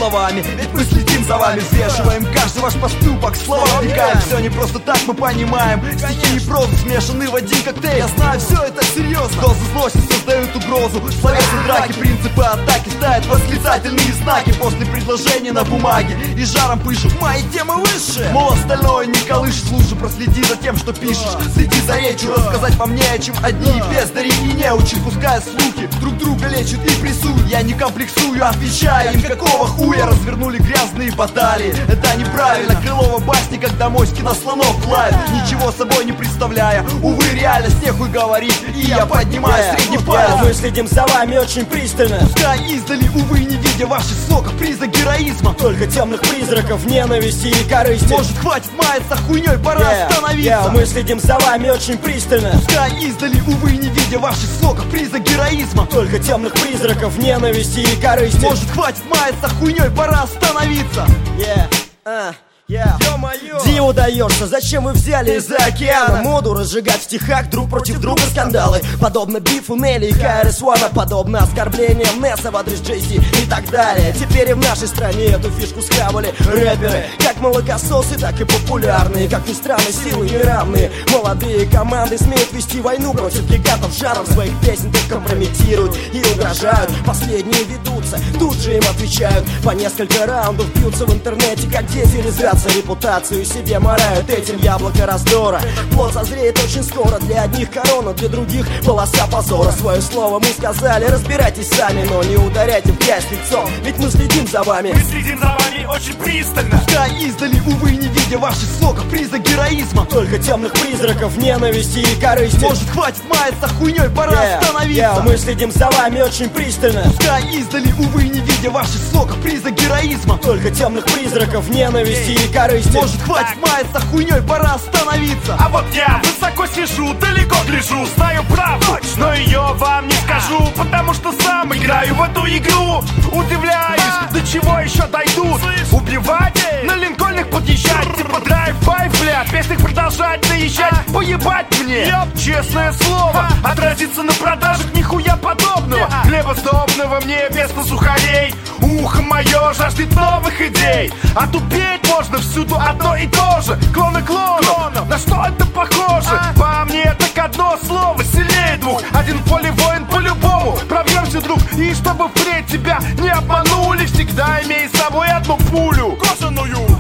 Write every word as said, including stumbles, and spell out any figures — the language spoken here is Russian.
словами. Ведь мы следим за вами, взвешиваем каждый ваш поступок, слова вникаем. Все не просто так, мы понимаем. Стихи и проза смешаны в один коктейль. Я знаю, все это серьезно. Дозы злости создают угрозу. Словесные драки, принципы атаки ставят восклицательные знаки после предложения на бумаге. И жаром пышут мои темы высшие. Мол, остальное не колышет. Слушай, проследи за тем, что пишешь. Следи за речью, рассказать вам не о чем. Одни бездари и неучи, пуская слухи, друг друга лечат и прессуют. Я не комплексую, отвечаю им, какого хуя развернули грязные баталии. Это неправильно, Крылова басни, когда моськи на слонов лают, ничего собой не представляя. Увы, реальность нехуй говорить, и я поднимаю yeah, средний палец. Yeah, мы следим за вами очень пристально. Пускай издали, увы, не видя ваших соков, признак героизма. Только темных призраков, ненависти и корысти. Может, хватит маяться хуйней, пора yeah, остановиться. Yeah, мы следим за вами очень пристально. Пускай издали, увы, не видя ваших соков, признак героизма. Только темных призраков, ненависти и корысти. Может, хватит маяться хуйней, пора остановиться. Yeah, uh. Yeah. Диву даешься, зачем вы взяли из-за океана моду разжигать в стихах друг против друга скандалы? Подобно бифу Нелли и ка эр эс один, подобно оскорблениям Несса в адрес Джей Зи и так далее. Теперь и в нашей стране эту фишку схавали рэперы, как молокососы, так и популярные. Как ни странно, силы неравные. Молодые команды смеют вести войну против гигантов жанров. Своих песен так компрометируют и угрожают. Последние ведутся, тут же им отвечают. По несколько раундов бьются в интернете, как дети резвятся. Репутацию себе морают этим яблоко раздора. Плод созреет очень скоро. Для одних корона, для других полоса позора. Свое слово мы сказали, разбирайтесь сами, но не ударяйте в грязь лицом, ведь мы следим за вами. Мы следим за вами очень пристально. Пускай издали, увы, не видя ваших соков, признак героизма. Только темных призраков, ненависти и корысти. Может, хватит маяться хуйней, пора yeah, остановиться. Yeah, мы следим за вами очень пристально. Пускай издали, увы, не видя ваших соков, признак героизма. Только темных призраков, ненависти и корысти. Может, хватит маяться хуйней, пора остановиться. А вот я высоко сижу, далеко гляжу, знаю правду, но ее вам не скажу, потому что сам играю в эту игру. Удивляюсь, до чего еще дойдут. Убивать, на линкольнах подъезжать, типа драйв-бай, бля, в песнях продолжать наезжать. Поебать мне, честное слово, отразиться на продажах нихуя подобного. Хлеба сдобного мне вместо сухарей. Ухо мое жаждет новых идей. А тупеть можно всюду одно и то же. Клоны клонов, на что это похоже? По мне так одно слово сильнее двух. Один в поле воин по-любому. Пробьемся, друг, и чтобы впредь тебя не обманули, всегда имей с собой одну пулю кожаную.